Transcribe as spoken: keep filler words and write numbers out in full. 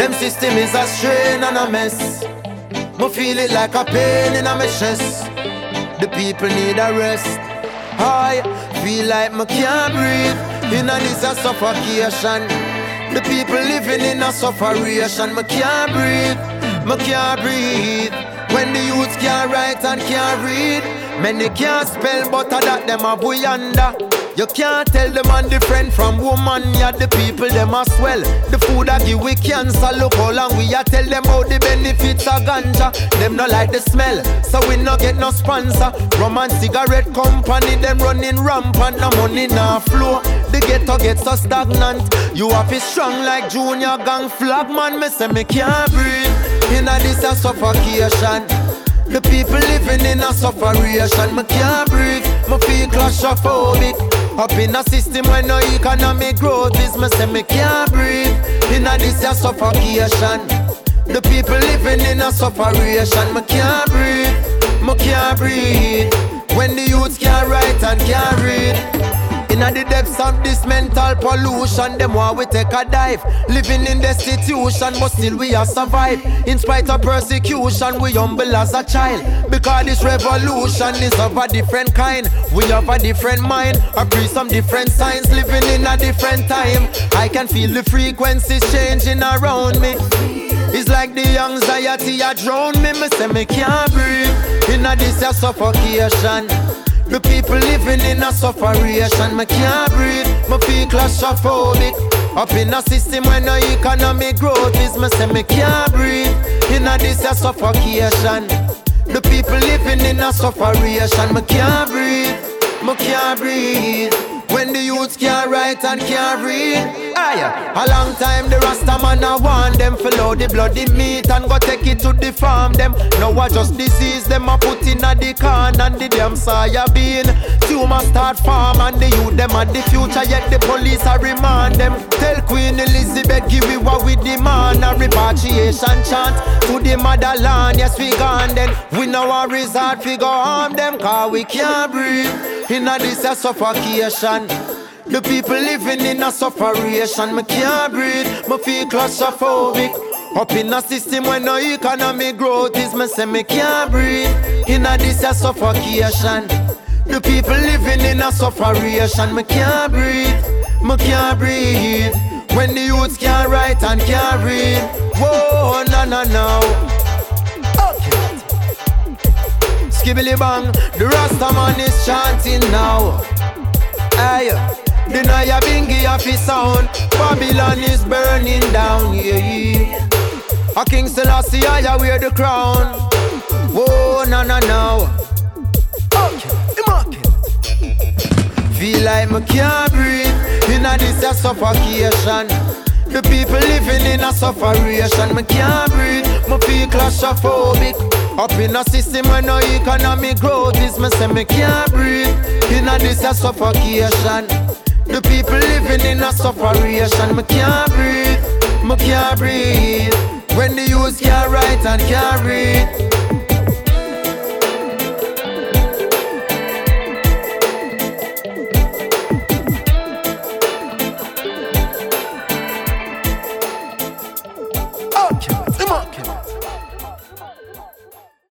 Them system is a strain and a mess. Me feel it like a pain in my chest. The people need a rest. I feel like me can't breathe. In a this a suffocation. The people living in a sufferation. Me can't breathe. Me can't breathe. When the youths can't write and can't read. Many can't spell but that them a boy under. You can't tell the man different from woman. Yeah, the people them a swell. The food a give we cancer. Look how long we a tell them about the benefits of ganja. Them no like the smell, so we no get no sponsor. Rum and cigarette company, them running rampant. No money nah flow. The ghetto get so stagnant. You have to strong like junior gang flag man. Me say me can't breathe. Inna this a suffocation. The people living in a sufferation. Me can't breathe. Me feel claustrophobic. Up in a system where no economic growth is. Me say me can't breathe. Inna this a suffocation. The people living in a sufferation. Me can't breathe. Me can't breathe. When the youths can't write and can't read. Inna the depths of this mental pollution, them want we take a dive. Living in destitution, but still we are survive. In spite of persecution, we humble as a child. Because this revolution is of a different kind. We have a different mind, agree some different signs. Living in a different time, I can feel the frequencies changing around me. It's like the anxiety a drown me. Me say me can't breathe. Inna this a suffocation. The people living in a sufferation. Me can't breathe, me feel claustrophobic. Up in a system where no economic growth is. Me say me can't breathe. In a this a suffocation. The people living in a sufferation. Me can't breathe, me can't breathe. When the youths can't write and can't read. Aye, a long time the Rasta man a want them follow the bloody meat and go take it to the farm them. Now I just disease them a put in a the can and the damn soya bean. Tumor start farm and the youth them at the future yet the police a remand them. Tell Queen Elizabeth give we what we demand. A repatriation chant to the motherland. Yes we gone then. We know a resort we go harm them cause we can't breathe. In a this a suffocation. The people living in a sufferation. Me can't breathe, me feel claustrophobic. Up in a system where no economic growth is. Me say me can't breathe. In a this a suffocation. The people living in a sufferation. Me can't breathe, me can't breathe. When the youths can't write and can't read. Whoa, no, no, no. Okay. Skibbly bang, the Rasta man is chanting now. Aye, the Naya Bingi of his sound. Babylon is burning down, yeah. A King Selassie I wear the crown. Whoa, no, no, no. Okay, market. Feel like me can't breathe. In a this a suffocation. The people living in a sufferation. Me can't breathe, me feel claustrophobic. Up in a system where no economic growth is. Me say me can't breathe. In a this a suffocation. The people living in a sufferation. Me can't breathe, me can't breathe. When the youths can't write and can't read.